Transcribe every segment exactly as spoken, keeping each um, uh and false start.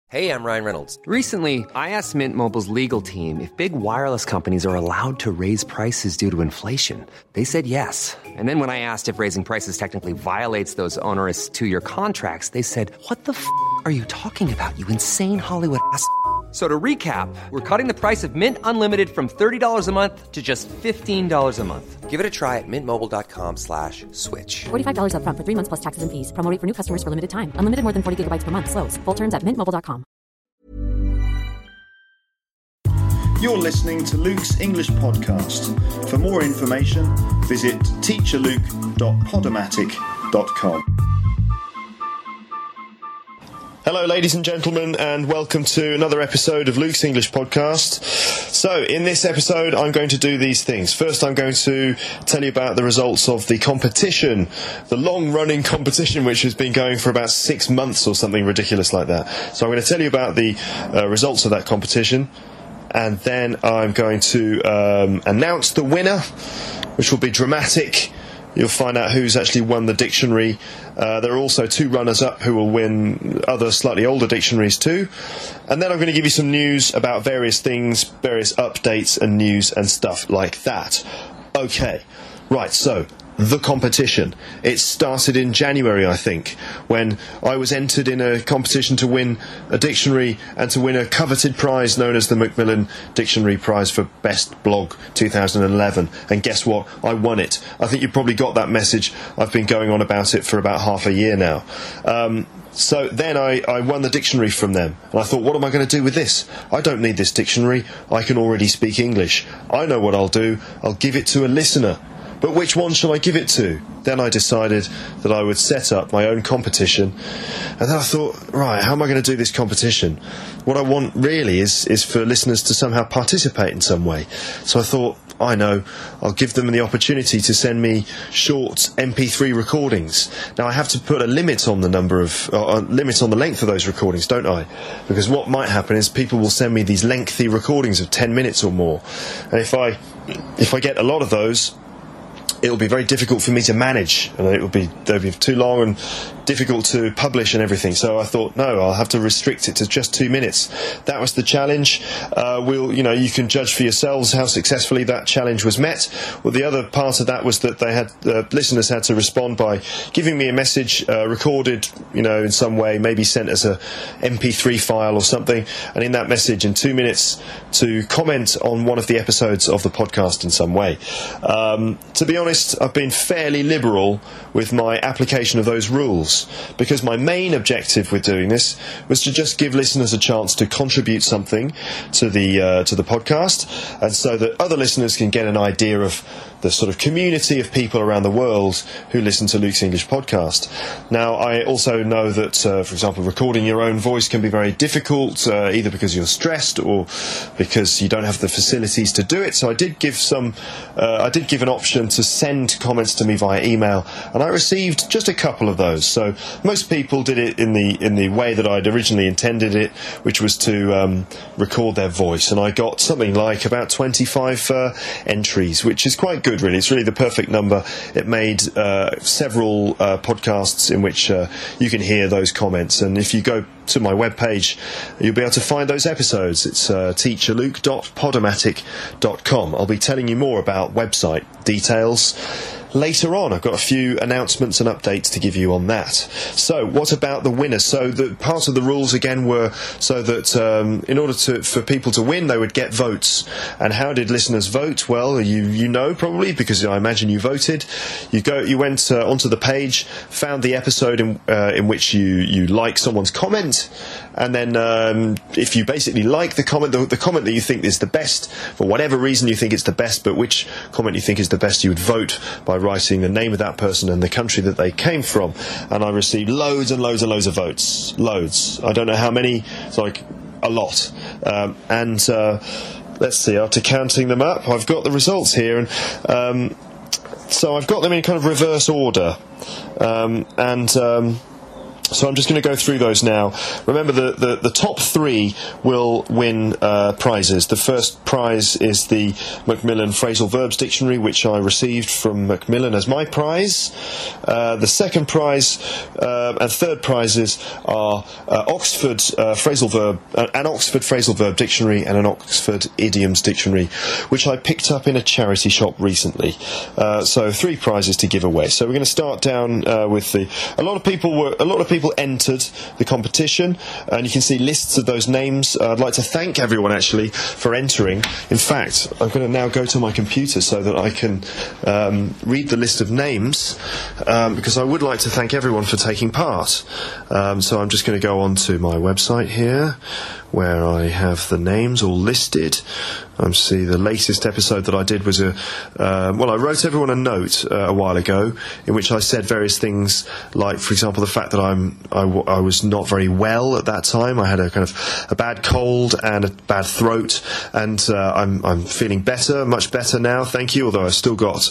Hey, I'm Ryan Reynolds. Recently, I asked Mint Mobile's legal team if big wireless companies are allowed to raise prices due to inflation. They said yes. And then when I asked if raising prices technically violates those onerous two-year contracts, they said, what the f*** are you talking about, you insane Hollywood ass f- So to recap, we're cutting the price of Mint Unlimited from thirty dollars a month to just fifteen dollars a month. Give it a try at mintmobile.com slash switch. forty-five dollars up front for three months plus taxes and fees. Promo rate for new customers for limited time. Unlimited more than forty gigabytes per month. Slows full terms at mint mobile dot com. You're listening to Luke's English Podcast. For more information, visit teacher luke dot podomatic dot com. Hello, ladies and gentlemen, and welcome to another episode of Luke's English Podcast. So, in this episode, I'm going to do these things. First, I'm going to tell you about the results of the competition, the long-running competition, which has been going for about six months or something ridiculous like that. So, I'm going to tell you about the uh, results of that competition, and then I'm going to um, announce the winner, which will be dramatic. You'll find out who's actually won the dictionary. Uh, there are also two runners-up who will win other slightly older dictionaries too. And then I'm going to give you some news about various things, various updates and news and stuff like that. Okay, right, so the competition. It started in January, I think, when I was entered in a competition to win a dictionary and to win a coveted prize known as the Macmillan Dictionary Prize for Best Blog two thousand eleven. And guess what? I won it. I think you probably got that message. I've been going on about it for about half a year now. Um, So then I, I won the dictionary from them, and I thought, what am I going to do with this? I don't need this dictionary. I can already speak English. I know what I'll do. I'll give it to a listener. But which one shall I give it to? Then I decided that I would set up my own competition. And then I thought, right, how am I going to do this competition? What I want really is, is for listeners to somehow participate in some way. So I thought, I know, I'll give them the opportunity to send me short M P three recordings. Now I have to put a limit on the number of, uh, a limit on the length of those recordings, don't I? Because what might happen is people will send me these lengthy recordings of ten minutes or more. And if I, if I get a lot of those, it'll be very difficult for me to manage, and it will be they'll be too long and difficult to publish and everything. So I thought, no, I'll have to restrict it to just two minutes. That was the challenge. Uh, we'll, you know, you can judge for yourselves how successfully that challenge was met. Well, the other part of that was that they had uh, listeners had to respond by giving me a message, uh, recorded, you know, in some way, maybe sent as a M P three file or something, and in that message, in two minutes, to comment on one of the episodes of the podcast in some way. Um, to be honest, I've been fairly liberal with my application of those rules, because my main objective with doing this was to just give listeners a chance to contribute something to the uh, to the podcast, and so that other listeners can get an idea of the sort of community of people around the world who listen to Luke's English Podcast. Now, I also know that, uh, for example, recording your own voice can be very difficult, uh, either because you're stressed or because you don't have the facilities to do it. So I did give some, uh, I did give an option to send comments to me via email, and I received just a couple of those. So most people did it in the in the way that I'd originally intended it, which was to um, record their voice, and I got something like about twenty-five uh, entries, which is quite good. Good, really. It's really the perfect number. It made uh, several uh, podcasts in which uh, you can hear those comments, and if you go to my webpage, you'll be able to find those episodes. It's uh, teacher luke dot podomatic dot com. I'll be telling you more about website details later on. I've got a few announcements and updates to give you on that. So, what about the winners? So, the part of the rules again were so that um, in order to for people to win, they would get votes. And how did listeners vote? Well, you you know probably, because I imagine you voted. You go, you went uh, onto the page, found the episode in uh, in which you you like someone's comment, and then um, if you basically like the comment, the, the comment that you think is the best, for whatever reason you think it's the best, but which comment you think is the best, you would vote by writing the name of that person and the country that they came from. And I received loads and loads and loads of votes. Loads. I don't know how many. It's like a lot. Um, and uh, let's see, after counting them up, I've got the results here. And um, so I've got them in kind of reverse order. Um, and... Um, So I'm just going to go through those now. Remember, the, the, the top three will win uh, prizes. The first prize is the Macmillan Phrasal Verbs Dictionary, which I received from Macmillan as my prize. Uh, the second prize uh, and third prizes are uh, Oxford uh, Phrasal Verb, uh, an Oxford Phrasal Verb Dictionary and an Oxford Idioms Dictionary, which I picked up in a charity shop recently. Uh, so three prizes to give away. So we're going to start down uh, with the. A lot of people were. A lot of people entered the competition, and you can see lists of those names. Uh, I'd like to thank everyone actually for entering. In fact, I'm going to now go to my computer so that I can um, read the list of names, um, because I would like to thank everyone for taking part. Um, so I'm just going to go on to my website here, where I have the names all listed. I see the latest episode that I did was a uh, well I wrote everyone a note uh, a while ago in which I said various things, like for example the fact that I'm I, w- I was not very well at that time. I had a kind of a bad cold and a bad throat, and uh, I'm I'm feeling better, much better now, thank you, although I still got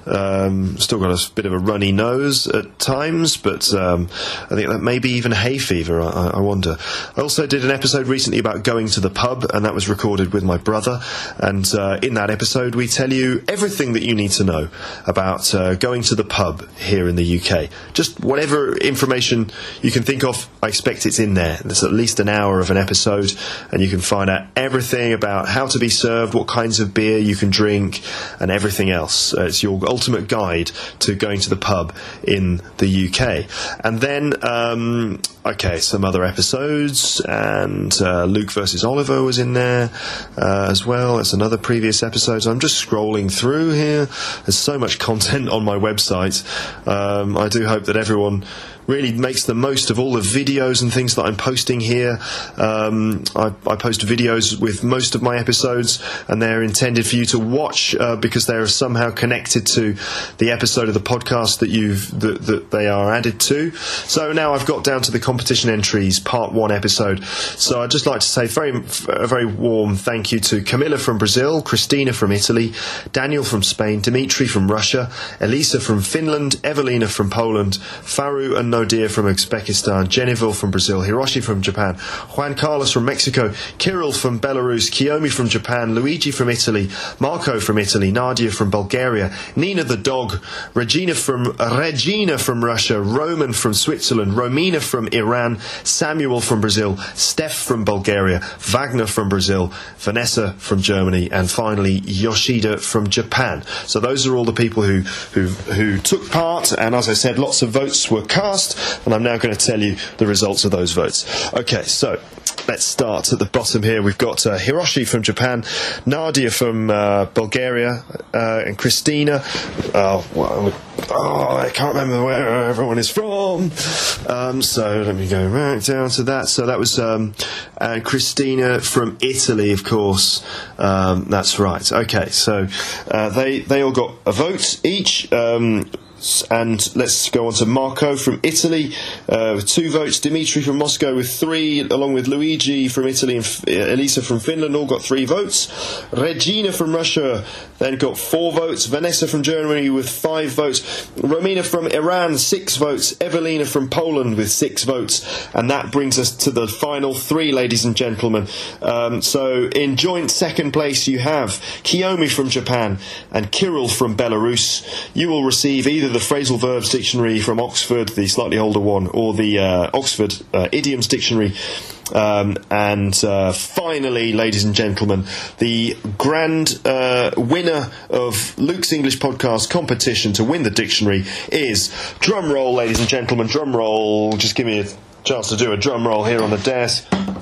um, still got a bit of a runny nose at times, but um, I think that maybe even hay fever, I, I wonder. I also did an episode recently about going to the pub, and that was recorded with my brother. And uh, in that episode we tell you everything that you need to know about uh, going to the pub here in the U K. Just whatever information you can think of, I expect it's in there. There's at least an hour of an episode, and you can find out everything about how to be served, what kinds of beer you can drink, and everything else. Uh, it's your ultimate guide to going to the pub in the U K. And then, um, okay, some other episodes, and uh, Luke versus Oliver was in there uh, as well. It's another previous episode. So I'm just scrolling through here. There's so much content on my website. Um, I do hope that everyone really makes the most of all the videos and things that I'm posting here. Um, I, I post videos with most of my episodes, and they're intended for you to watch uh, because they are somehow connected to the episode of the podcast that you've that, that they are added to. So now I've got down to the competition entries, part one episode. So I'd just like to say very, a very warm thank you to Camilla from Brazil, Christina from Italy, Daniel from Spain, Dimitri from Russia, Elisa from Finland, Evelina from Poland, Faru and Nodir from Uzbekistan, Jeneville from Brazil, Hiroshi from Japan, Juan Carlos from Mexico, Kirill from Belarus, Kiyomi from Japan, Luigi from Italy, Marco from Italy, Nadia from Bulgaria, Nina the dog, Regina from Regina from Russia, Roman from Switzerland, Romina from Iran, Samuel from Brazil, Steph from Bulgaria, Wagner from Brazil, Vanessa from Germany, and finally Yoshida from Japan. So those are all the people who who who took part, and as I said, lots of votes were cast, and I'm now going to tell you the results of those votes. Okay, so let's start at the bottom here. We've got uh, Hiroshi from Japan, Nadia from uh, Bulgaria, uh, and Christina. Uh, well, oh, I can't remember where everyone is from. Um, so let me go right down to that. So that was um, and Christina from Italy, of course. Um, that's right. Okay, so uh, they they all got a vote each. Um, And let's go on to Marco from Italy uh, with two votes, Dimitri from Moscow with three, along with Luigi from Italy and F- Elisa from Finland, all got three votes. Regina from Russia then got four votes, Vanessa from Germany with five votes, Romina from Iran six votes, Evelina from Poland with six votes, and that brings us to the final three, ladies and gentlemen. Um, so in joint second place you have Kiyomi from Japan and Kirill from Belarus. You will receive either the Phrasal Verbs Dictionary from Oxford, the slightly older one, or the uh, Oxford uh, Idioms Dictionary. Um, and uh, finally, ladies and gentlemen, the grand uh, winner of Luke's English Podcast competition to win the dictionary is, drum roll, ladies and gentlemen, drum roll. Just give me a chance to do a drum roll here on the desk.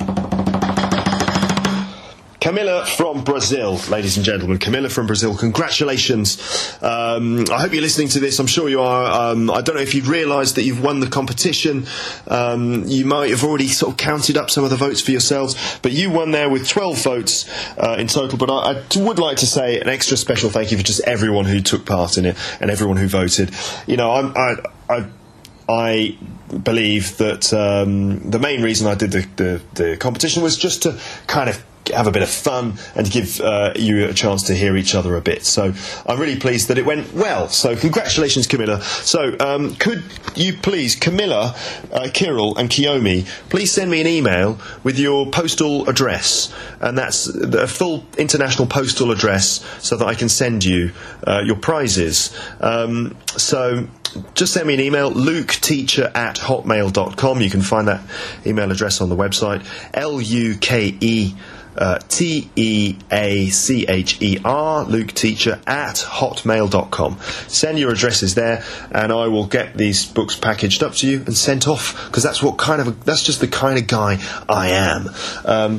Camilla from Brazil, ladies and gentlemen. Camilla from Brazil, congratulations. Um, I hope you're listening to this. I'm sure you are. Um, I don't know if you've realised that you've won the competition. Um, you might have already sort of counted up some of the votes for yourselves, but you won there with twelve votes uh, in total. But I, I would like to say an extra special thank you for just everyone who took part in it and everyone who voted. You know, I'm, I, I, I believe that um, the main reason I did the, the, the competition was just to kind of have a bit of fun and give uh, you a chance to hear each other a bit. So I'm really pleased that it went well. So congratulations, Camilla. So um, could you please, Camilla, uh, Kirill and Kiyomi, please send me an email with your postal address, and that's a full international postal address so that I can send you uh, your prizes. Um, so just send me an email, luketeacher at hotmail dot com. You can find that email address on the website, L U K E Uh, T E A C H E R, luketeacher at hotmail dot com. Send your addresses there, and I will get these books packaged up to you and sent off, because that's what kind of a, that's just the kind of guy I am. Um,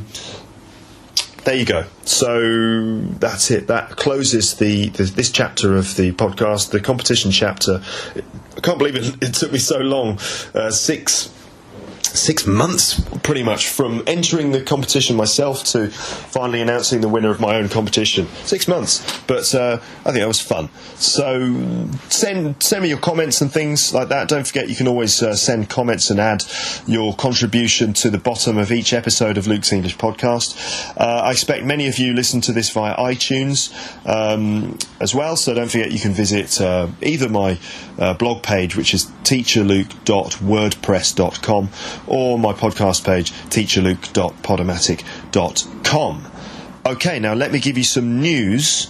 there you go. So that's it. That closes the, the this chapter of the podcast, the competition chapter. I can't believe it, it took me so long. Uh, six. Six months, pretty much, from entering the competition myself to finally announcing the winner of my own competition. Six months, but uh, I think that was fun. So send send me your comments and things like that. Don't forget, you can always uh, send comments and add your contribution to the bottom of each episode of Luke's English Podcast. Uh, I expect many of you listen to this via iTunes um, as well, so don't forget you can visit uh, either my uh, blog page, which is teacher luke dot wordpress dot com, or my podcast page, teacher luke dot podomatic dot com. Okay, now let me give you some news.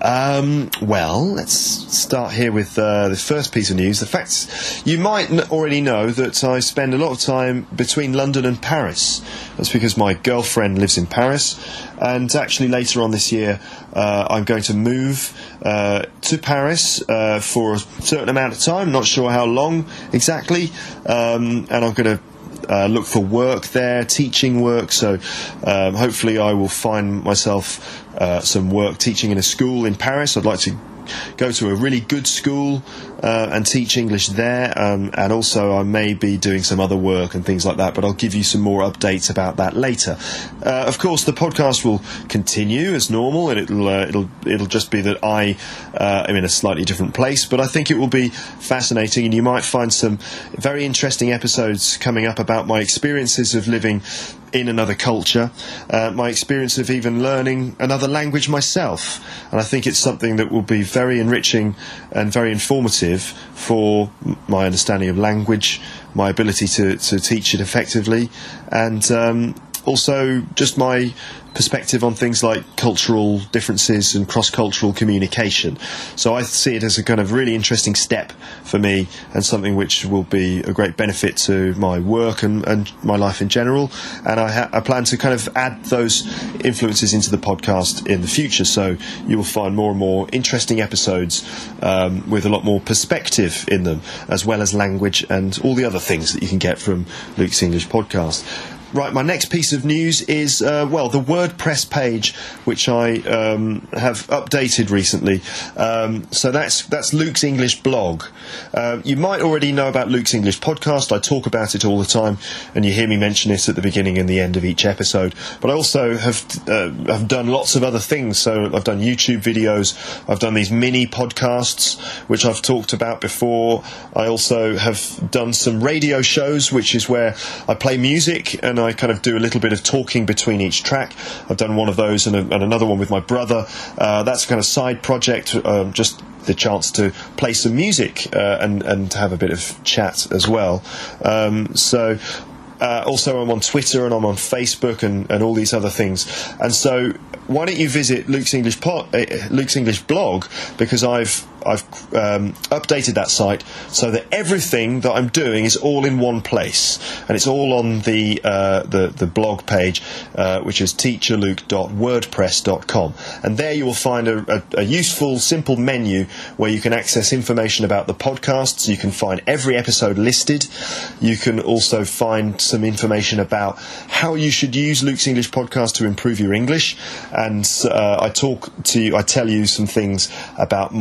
Um, well, let's start here with uh, the first piece of news. The facts, you might n- already know that I spend a lot of time between London and Paris. That's because my girlfriend lives in Paris, and actually later on this year uh, I'm going to move uh, to Paris uh, for a certain amount of time, not sure how long exactly, um, and I'm going to Uh, look for work there, teaching work, so um, hopefully I will find myself uh, some work teaching in a school in Paris. I'd like to go to a really good school uh, and teach English there, um, and also I may be doing some other work and things like that, but I'll give you some more updates about that later. Uh, of course, the podcast will continue as normal, and it'll uh, it'll it'll just be that I uh, am in a slightly different place, but I think it will be fascinating, and you might find some very interesting episodes coming up about my experiences of living in another culture, uh, my experience of even learning another language myself, and I think it's something that will be very enriching and very informative for my understanding of language, my ability to, to teach it effectively, and um, also just my perspective on things like cultural differences and cross-cultural communication. So I see it as a kind of really interesting step for me, and something which will be a great benefit to my work and, and my life in general. And I, ha- I plan to kind of add those influences into the podcast in the future, so you will find more and more interesting episodes um, with a lot more perspective in them, as well as language and all the other things that you can get from Luke's English Podcast. Right, my next piece of news is, uh, well, the WordPress page, which I um, have updated recently. Um, so that's that's Luke's English blog. Uh, you might already know about Luke's English Podcast. I talk about it all the time, and you hear me mention it at the beginning and the end of each episode. But I also have uh, have done lots of other things. So I've done YouTube videos. I've done these mini podcasts, which I've talked about before. I also have done some radio shows, which is where I play music and I kind of do a little bit of talking between each track. I've done one of those and, a, and another one with my brother. Uh, that's a kind of side project, um, just the chance to play some music uh, and, and have a bit of chat as well. Um, so uh, also I'm on Twitter and I'm on Facebook and, and all these other things. And so why don't you visit Luke's English po- uh, Luke's English blog, because I've I've um, updated that site so that everything that I'm doing is all in one place, and it's all on the uh, the, the blog page, uh, which is teacher luke dot wordpress dot com, and there you will find a, a, a useful, simple menu where you can access information about the podcasts. You can find every episode listed. You can also find some information about how you should use Luke's English Podcast to improve your English, and uh, I talk to you, I tell you some things about my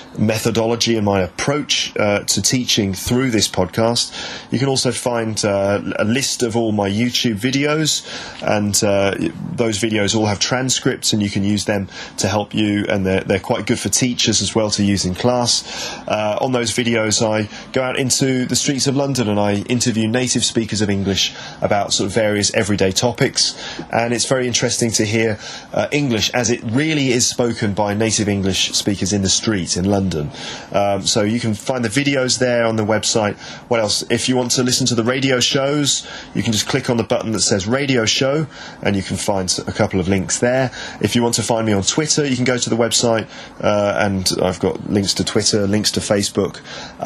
methodology and my approach uh, to teaching through this podcast. You can also find uh, a list of all my YouTube videos, and uh, those videos all have transcripts, and you can use them to help you, and they're, they're quite good for teachers as well to use in class. Uh, on those videos, I go out into the streets of London and I interview native speakers of English about sort of various everyday topics, and it's very interesting to hear uh, English as it really is spoken by native English speakers in the street in London. Um, so you can find the videos there on the website. What else? If you want to listen to the radio shows, you can just click on the button that says radio show, and you can find a couple of links there. If you want to find me on Twitter, you can go to the website, uh, and I've got links to Twitter, links to Facebook,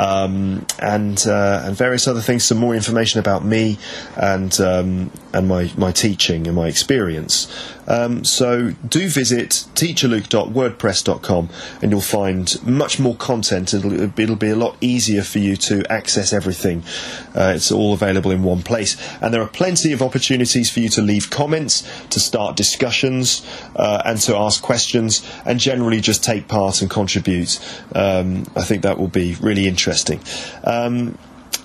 um, and uh, and various other things, some more information about me and um, and my, my teaching and my experience. Um, so do visit teacher luke dot wordpress dot com, and you'll find much more content. It'll, it'll be a lot easier for you to access everything. Uh, it's all available in one place, and there are plenty of opportunities for you to leave comments, to start discussions, uh, and to ask questions, and generally just take part and contribute. Um, I think that will be really interesting. Um,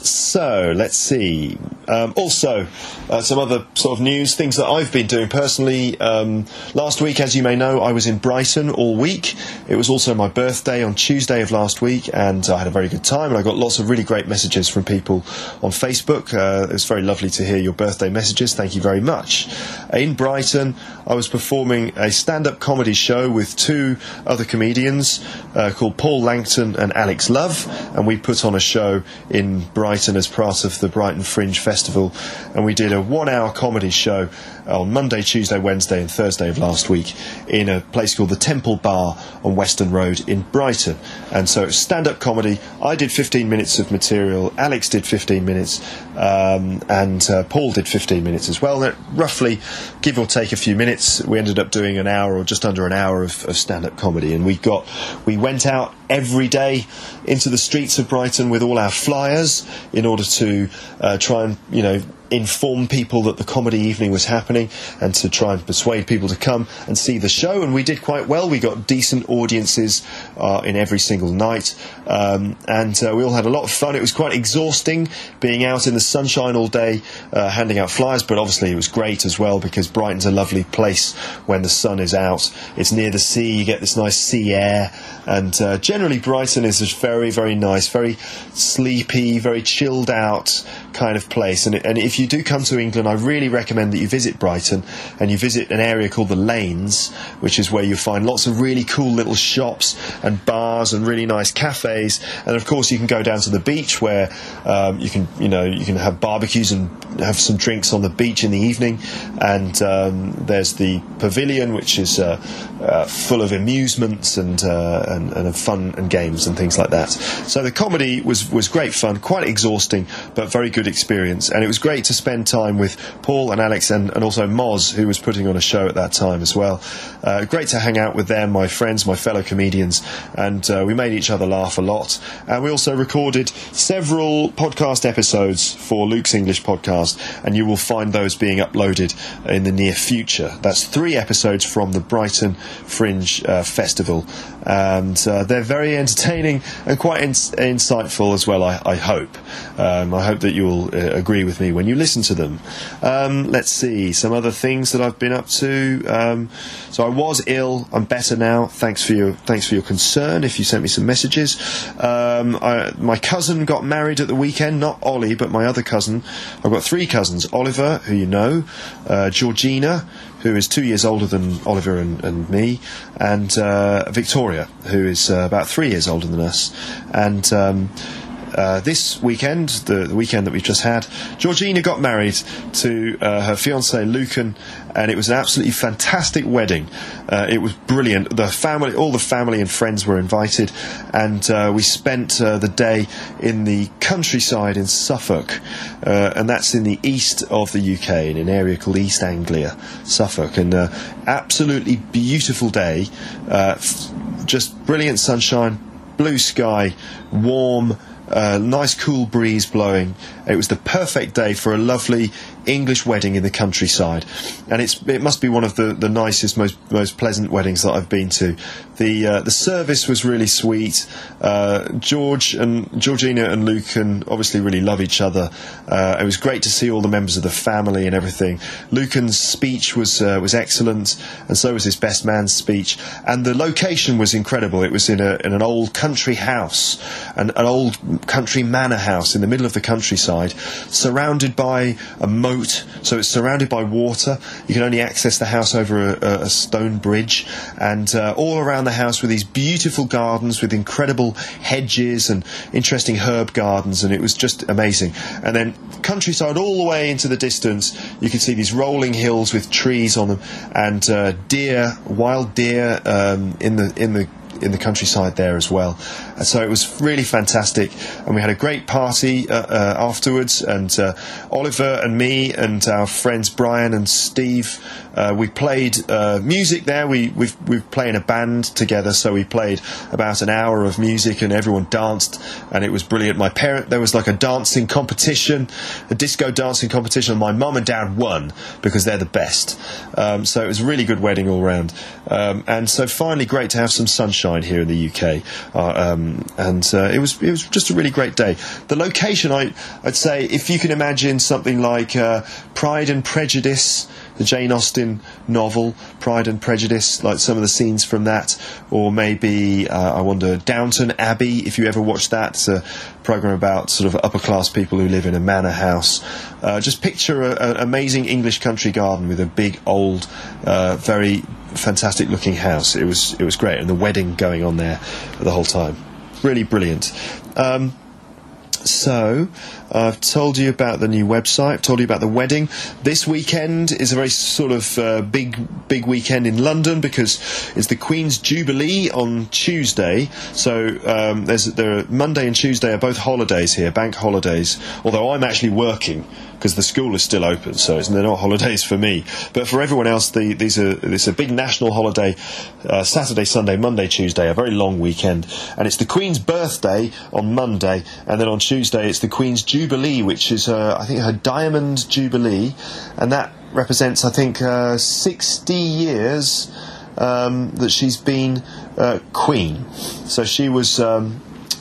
So, let's see. Um, also, uh, some other sort of news, things that I've been doing personally. Um, last week, as you may know, I was in Brighton all week. It was also my birthday on Tuesday of last week, and I had a very good time, and I got lots of really great messages from people on Facebook. Uh, it was very lovely to hear your birthday messages. Thank you very much. In Brighton, I was performing a stand-up comedy show with two other comedians uh, called Paul Langton and Alex Love, and we put on a show in Brighton as part of the Brighton Fringe Festival, and we did a one-hour comedy show on Monday, Tuesday, Wednesday and Thursday of last week in a place called the Temple Bar on Weston Road in Brighton. And so it's stand-up comedy. I did fifteen minutes of material, Alex did fifteen minutes, um, and uh, Paul did fifteen minutes as well. Roughly, give or take a few minutes, we ended up doing an hour or just under an hour of, of stand-up comedy, and we got we went out every day into the streets of Brighton with all our flyers in order to uh, try and, you know, inform people that the comedy evening was happening, and to try and persuade people to come and see the show. And we did quite well. We got decent audiences uh, in every single night, um, and uh, we all had a lot of fun. It was quite exhausting being out in the sunshine all day uh, handing out flyers, but obviously it was great as well, because Brighton's a lovely place when the sun is out. It's near the sea, you get this nice sea air, and uh, generally Brighton is a very, very nice, very sleepy, very chilled out kind of place. And, and if you do come to England, I really recommend that you visit Brighton, and you visit an area called the Lanes, which is where you find lots of really cool little shops and bars and really nice cafes. And of course you can go down to the beach, where um, you can, you know, you can have barbecues and have some drinks on the beach in the evening. And um, there's the Pavilion, which is uh, uh, full of amusements and, uh, and and fun and games and things like that. So the comedy was was great fun, quite exhausting, but very good experience. And it was great to spend time with Paul and Alex, and, and also Moz, who was putting on a show at that time as well. Uh, great to hang out with them, my friends, my fellow comedians, and uh, we made each other laugh a lot. And we also recorded several podcast episodes for Luke's English Podcast, and you will find those being uploaded in the near future. That's three episodes from the Brighton Fringe uh, Festival, and uh, they're very entertaining and quite in- insightful as well, I, I hope. Um, I hope that you'll uh, agree with me when you listen to them. Um, let's see, some other things that I've been up to. Um, so I was ill, I'm better now. Thanks for your thanks for your concern if you sent me some messages. Um, I, my cousin got married at the weekend, not Ollie, but my other cousin. I've got three cousins: Oliver, who you know, uh, Georgina, who is two years older than Oliver and, and me, and uh, Victoria, who is uh, about three years older than us. And um, uh, this weekend, the, the weekend that we've just had, Georgina got married to uh, her fiancé Lucan, and it was an absolutely fantastic wedding. Uh, it was brilliant. The family, all the family and friends were invited, and uh, we spent uh, the day in the countryside in Suffolk, uh, and that's in the east of the U K, in an area called East Anglia, Suffolk. And uh, absolutely beautiful day, uh, f- just brilliant sunshine, blue sky, warm, uh, nice cool breeze blowing. It was the perfect day for a lovely English wedding in the countryside, and it's it must be one of the, the nicest, most most pleasant weddings that I've been to. The uh, the service was really sweet. Uh, George and Georgina and Luke and obviously really love each other. Uh, it was great to see all the members of the family and everything. Lucan's speech was uh, was excellent, and so was his best man's speech. And the location was incredible. It was in a in an old country house, an, an old country manor house in the middle of the countryside, surrounded by a moat. So it's surrounded by water. You can only access the house over a, a stone bridge, and uh, all around the house were these beautiful gardens with incredible hedges and interesting herb gardens, and it was just amazing. And then countryside all the way into the distance, you could see these rolling hills with trees on them, and uh, deer, wild deer um, in the in the in the countryside there as well. And so it was really fantastic, and we had a great party uh, uh, afterwards, and uh, Oliver and me and our friends Brian and Steve, uh, we played uh, music there. We we we played in a band together, so we played about an hour of music and everyone danced, and it was brilliant. My parent, there was like a dancing competition, a disco dancing competition, and my mum and dad won because they're the best. Um, so it was a really good wedding all round, um, and so finally great to have some sunshine here in the U K, uh, um, and uh, it was it was just a really great day. The location, I, I'd say, if you can imagine something like uh, Pride and Prejudice, the Jane Austen novel, Pride and Prejudice, like some of the scenes from that, or maybe, uh, I wonder, Downton Abbey, if you ever watched that. It's a programme about sort of upper-class people who live in a manor house. Uh, just picture an amazing English country garden with a big, old, uh, very fantastic-looking house. It was it was great, and the wedding going on there the whole time. Really brilliant. Um, So, I've told you about the new website, I've told you about the wedding. This weekend is a very sort of uh, big, big weekend in London because it's the Queen's Jubilee on Tuesday. So, um, there's there are Monday and Tuesday are both holidays here, bank holidays. Although I'm actually working because the school is still open, so it's, they're not holidays for me. But for everyone else, the, these are it's a big national holiday. Uh, Saturday, Sunday, Monday, Tuesday, a very long weekend, and it's the Queen's birthday on Monday, and then on Tuesday it's the Queen's Jubilee, which is uh, I think her Diamond Jubilee, and that represents I think uh, sixty years um, that she's been uh, Queen. So she was um,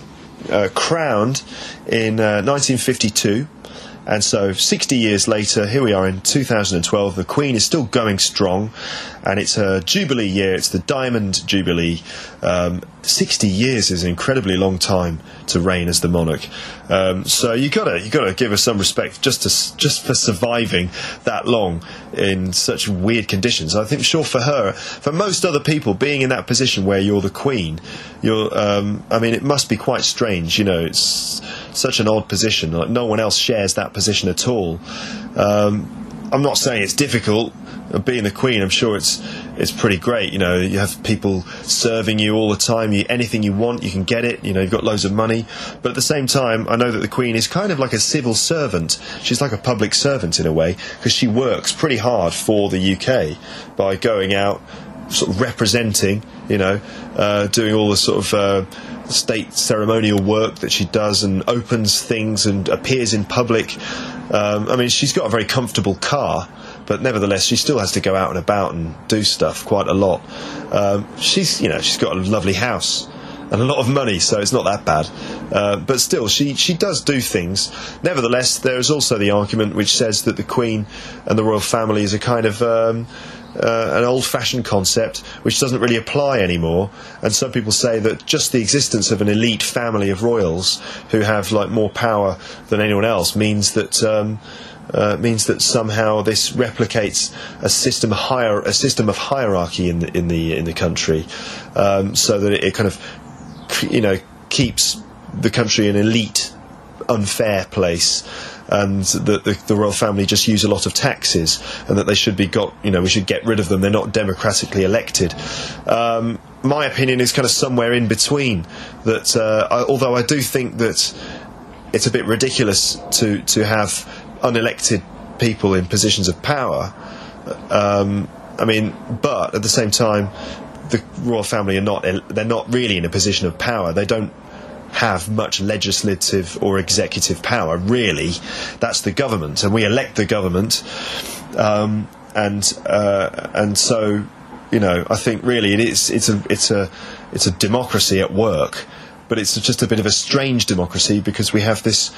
uh, crowned in uh, nineteen fifty-two. And so sixty years later, here we are in two thousand twelve, the Queen is still going strong, and it's her Jubilee year, it's the Diamond Jubilee. Um, sixty years is an incredibly long time to reign as the monarch. Um, so you gotta you gotta give her some respect just to just for surviving that long in such weird conditions. I think sure for her, for most other people, being in that position where you're the Queen, you're um, I mean, it must be quite strange, you know, it's such an odd position, like no one else shares that position at all. Um, I'm not saying it's difficult. Being the Queen, I'm sure it's it's pretty great. You know, you have people serving you all the time. You, anything you want, you can get it. You know, you've got loads of money. But at the same time, I know that the Queen is kind of like a civil servant. She's like a public servant in a way, because she works pretty hard for the U K by going out, sort of representing, you know, uh, doing all the sort of uh, state ceremonial work that she does, and opens things and appears in public. Um, I mean, she's got a very comfortable car, but nevertheless, she still has to go out and about and do stuff quite a lot. Um, she's, you know, she's got a lovely house and a lot of money, so it's not that bad. Uh, but still, she, she does do things. Nevertheless, there is also the argument which says that the Queen and the royal family is a kind of um, uh, an old-fashioned concept which doesn't really apply anymore. And some people say that just the existence of an elite family of royals who have like more power than anyone else means that. Um, Uh, means that somehow this replicates a system higher a system of hierarchy in the in the in the country, um, so that it, it kind of, you know, keeps the country an elite, unfair place, and that the, the royal family just use a lot of taxes, and that they should be got you know we should get rid of them. They're not democratically elected. Um, my opinion is kind of somewhere in between. That uh, I, although I do think that it's a bit ridiculous to to have unelected people in positions of power. Um, I mean, but at the same time, the royal family are not, they're not really in a position of power. They don't have much legislative or executive power. Really, that's the government, and we elect the government, um, and uh, and so, you know, I think really it is it's a it's a it's a democracy at work. But it's just a bit of a strange democracy because we have this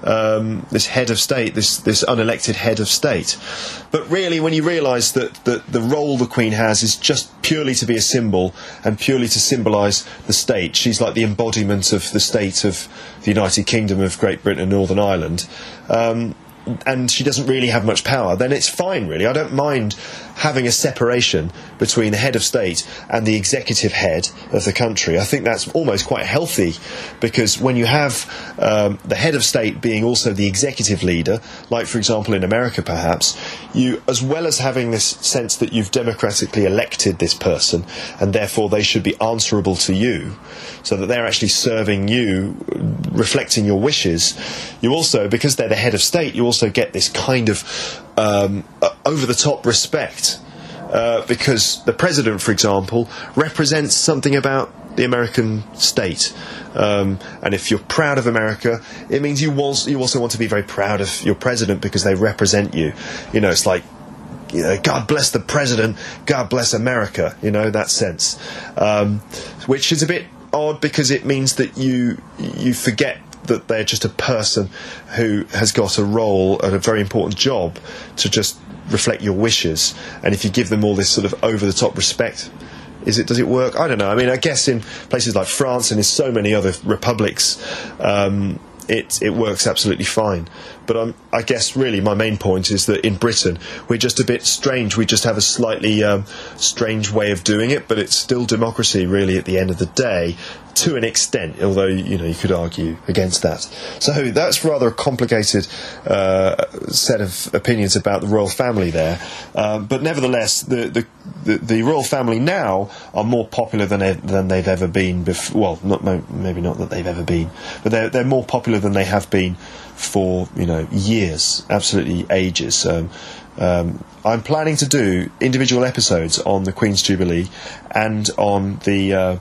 um, this head of state, this this unelected head of state. But really, when you realise that, that the role the Queen has is just purely to be a symbol and purely to symbolise the state, she's like the embodiment of the state of the United Kingdom of Great Britain and Northern Ireland. Um, and she doesn't really have much power, then it's fine, really. I don't mind having a separation between the head of state and the executive head of the country. I think that's almost quite healthy, because when you have um, the head of state being also the executive leader, like, for example, in America, perhaps, you, as well as having this sense that you've democratically elected this person, and therefore they should be answerable to you, so that they're actually serving you, reflecting your wishes, you also, because they're the head of state, you also get this kind of um, over-the-top respect, uh, because the president, for example, represents something about the American state. Um, and if you're proud of America, it means you, was, you also want to be very proud of your president because they represent you. You know, it's like, you know, God bless the president, God bless America, you know, that sense. Um, which is a bit odd because it means that you you forget that they're just a person who has got a role and a very important job to just reflect your wishes. And if you give them all this sort of over-the-top respect, is it? Does it work? I don't know. I mean, I guess in places like France and in so many other republics, um, it it works absolutely fine. But um, I guess really my main point is that in Britain we're just a bit strange. We just have a slightly um, strange way of doing it, but it's still democracy really at the end of the day, to an extent, although, you know, you could argue against that. So that's rather a complicated uh, set of opinions about the royal family there. Um, but nevertheless, the, the the the royal family now are more popular than they, than they've ever been before. Well, not maybe not that they've ever been, but they're they're more popular than they have been for, you know, years, absolutely ages. Um, um, I'm planning to do individual episodes on the Queen's Jubilee and on the uh,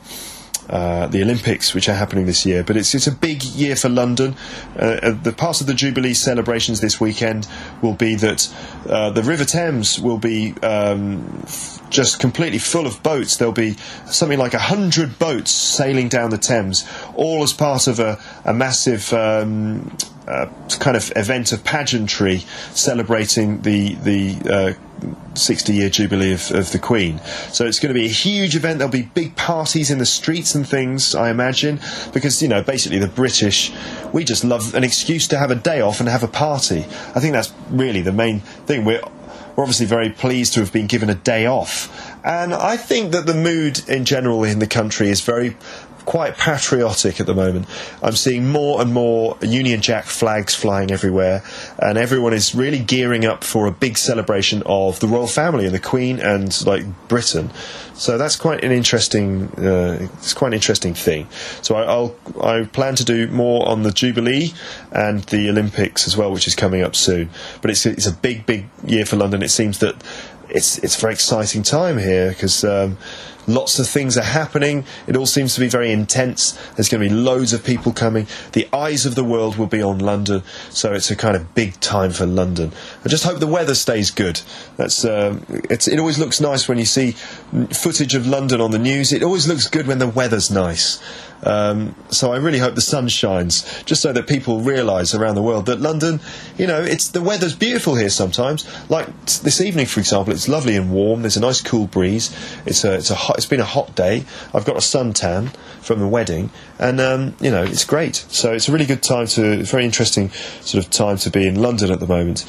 uh, the Olympics, which are happening this year. But it's it's a big year for London. Uh, the part of the Jubilee celebrations this weekend will be that uh, the River Thames will be um, f- just completely full of boats. There'll be something like a hundred boats sailing down the Thames, all as part of a, a massive Um, Uh, kind of event of pageantry celebrating the the uh, sixty-year jubilee of, of the Queen. So it's going to be a huge event. There'll be big parties in the streets and things, I imagine, because, you know, basically the British, we just love an excuse to have a day off and have a party. I think that's really the main thing. We're we're obviously very pleased to have been given a day off, and I think that the mood in general in the country is very quite patriotic at the moment. I'm seeing more and more Union Jack flags flying everywhere, and everyone is really gearing up for a big celebration of the royal family and the Queen and, like, Britain. So that's quite an interesting, uh, it's quite an interesting thing. So I, I'll I plan to do more on the Jubilee and the Olympics as well, which is coming up soon. But it's it's a big big year for London. It seems that it's it's a very exciting time here because Um, lots of things are happening. It all seems to be very intense. There's going to be loads of people coming. The eyes of the world will be on London, so it's a kind of big time for London. I just hope the weather stays good. That's um, it's, it always looks nice when you see footage of London on the news. It always looks good when the weather's nice. Um, so I really hope the sun shines, just so that people realise around the world that London, you know, it's the weather's beautiful here sometimes. Like this evening, for example, it's lovely and warm. There's a nice cool breeze. It's a, it's a hot, it's been a hot day. I've got a suntan from the wedding, and um, you know, it's great. So it's a really good time to, it's a very interesting sort of time to be in London at the moment.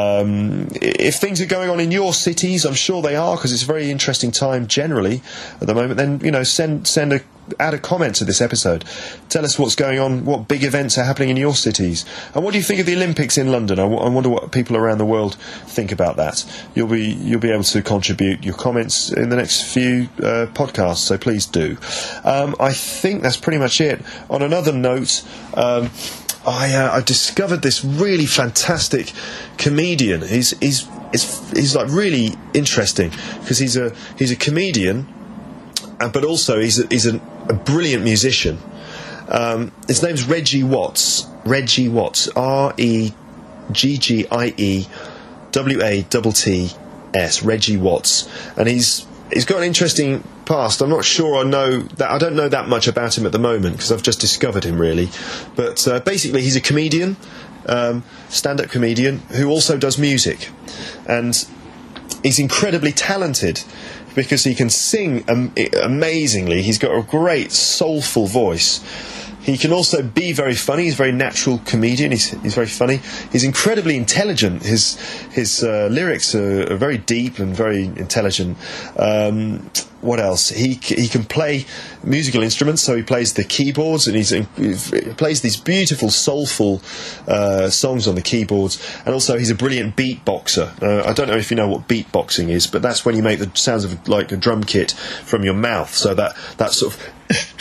Um, if things are going on in your cities, I'm sure they are, because it's a very interesting time generally at the moment. Then, you know, send send a add a comment to this episode. Tell us what's going on, what big events are happening in your cities, and what do you think of the Olympics in London? I, w- I wonder what people around the world think about that. You'll be you'll be able to contribute your comments in the next few uh, podcasts, so please do. Um, I think that's pretty much it. On another note, um, I, uh, I discovered this really fantastic comedian. He's he's he's, he's like really interesting because he's a he's a comedian. Uh, but also he's a, he's a, a brilliant musician, Um, his name's Reggie Watts. Reggie Watts. R E G G I E W A T T S. Reggie Watts. And he's he's got an interesting past. I'm not sure I know that. I don't know that much about him at the moment because I've just discovered him, really. But uh, basically, he's a comedian, um, stand-up comedian who also does music. And he's incredibly talented because he can sing am- amazingly. He's got a great soulful voice. He can also be very funny. He's a very natural comedian. He's, he's very funny. He's incredibly intelligent. His his uh, lyrics are, are very deep and very intelligent. Um, what else? He he can play musical instruments. So he plays the keyboards, and he's, he plays these beautiful, soulful uh, songs on the keyboards. And also, he's a brilliant beatboxer. Uh, I don't know if you know what beatboxing is, but that's when you make the sounds of like a drum kit from your mouth. So that that sort of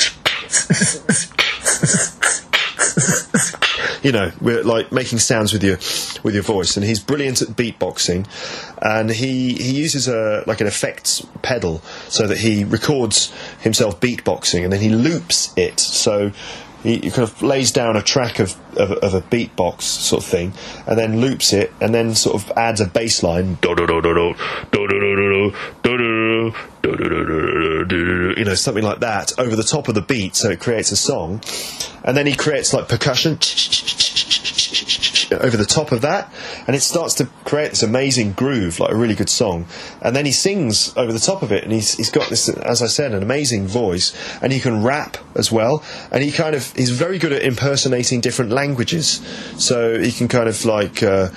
you know, we're like making sounds with your with your voice, and he's brilliant at beatboxing, and he he uses a like an effects pedal so that he records himself beatboxing and then he loops it. So he, he kind of lays down a track of, of of a beatbox sort of thing, and then loops it, and then sort of adds a bass line, you know, something like that over the top of the beat, so it creates a song. And then he creates like percussion over the top of that, and it starts to create this amazing groove, like a really good song. And then he sings over the top of it, and he's he's got this, as I said, an amazing voice, and he can rap as well. And he kind of he's very good at impersonating different languages, so he can kind of like uh,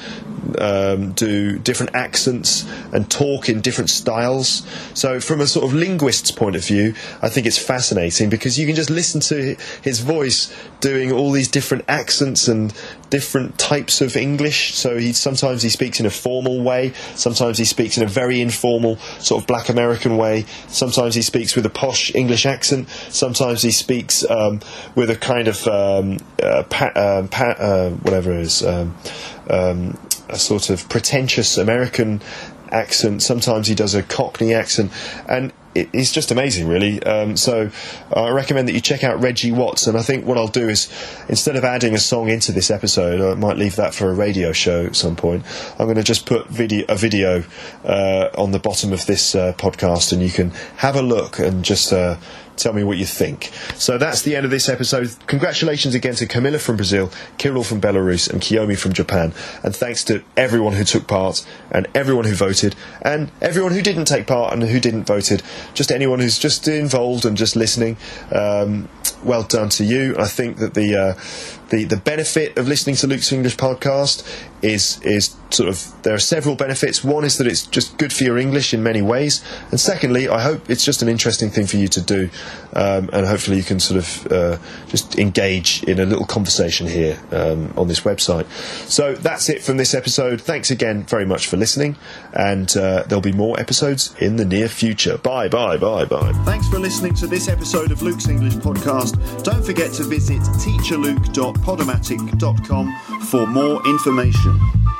um, do different accents and talk in different styles. So from a sort of linguist's point of view, I think it's fascinating because you can just listen to his voice doing all these different accents and different types of English. So he sometimes he speaks in a formal way, sometimes he speaks in a very informal sort of black American way, sometimes he speaks with a posh English accent, sometimes he speaks um, with a kind of um, uh, pa- uh, pa- uh, whatever it is um, um, a sort of pretentious American accent, sometimes he does a Cockney accent, and it, it's just amazing, really. Um, so uh, I recommend that you check out Reggie Watts, and I think what I'll do is, instead of adding a song into this episode, I might leave that for a radio show at some point, I'm going to just put video, a video uh, on the bottom of this uh, podcast, and you can have a look and just uh, tell me what you think. So that's the end of this episode. Congratulations again to Camilla from Brazil, Kirill from Belarus, and Kiyomi from Japan. And thanks to everyone who took part, and everyone who voted, and everyone who didn't take part and who didn't voted. Just anyone who's just involved and just listening. Um, well done to you. I think that the uh, the the benefit of listening to Luke's English podcast is is sort of, there are several benefits. One is that it's just good for your English in many ways, and secondly, I hope it's just an interesting thing for you to do, um, and hopefully you can sort of uh, just engage in a little conversation here um, on this website. So that's it from this episode. Thanks again very much for listening, and uh, there'll be more episodes in the near future. Bye, bye, bye, bye. Thanks for listening to this episode of Luke's English podcast. Don't forget to visit teacher luke dot podomatic dot com for more information.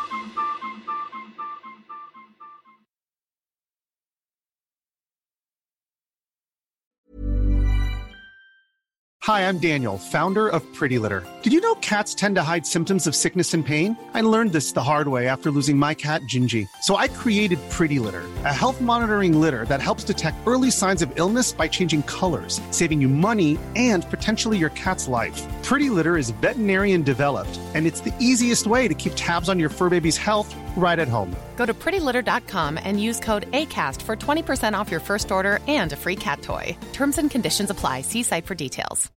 Hi, I'm Daniel, founder of Pretty Litter. Did you know cats tend to hide symptoms of sickness and pain? I learned this the hard way after losing my cat, Gingy. So I created Pretty Litter, a health monitoring litter that helps detect early signs of illness by changing colors, saving you money and potentially your cat's life. Pretty Litter is veterinarian developed, and it's the easiest way to keep tabs on your fur baby's health right at home. Go to pretty litter dot com and use code ACAST for twenty percent off your first order and a free cat toy. Terms and conditions apply. See site for details.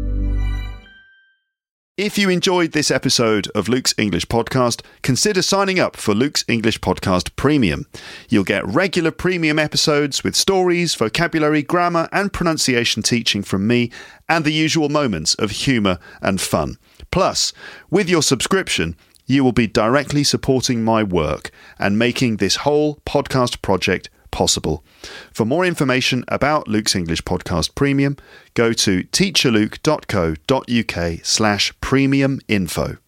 If you enjoyed this episode of Luke's English Podcast, consider signing up for Luke's English Podcast Premium. You'll get regular premium episodes with stories, vocabulary, grammar and pronunciation teaching from me, and the usual moments of humour and fun. Plus, with your subscription, you will be directly supporting my work and making this whole podcast project possible. For more information about Luke's English Podcast Premium, go to teacher luke dot co dot uk slash premium info.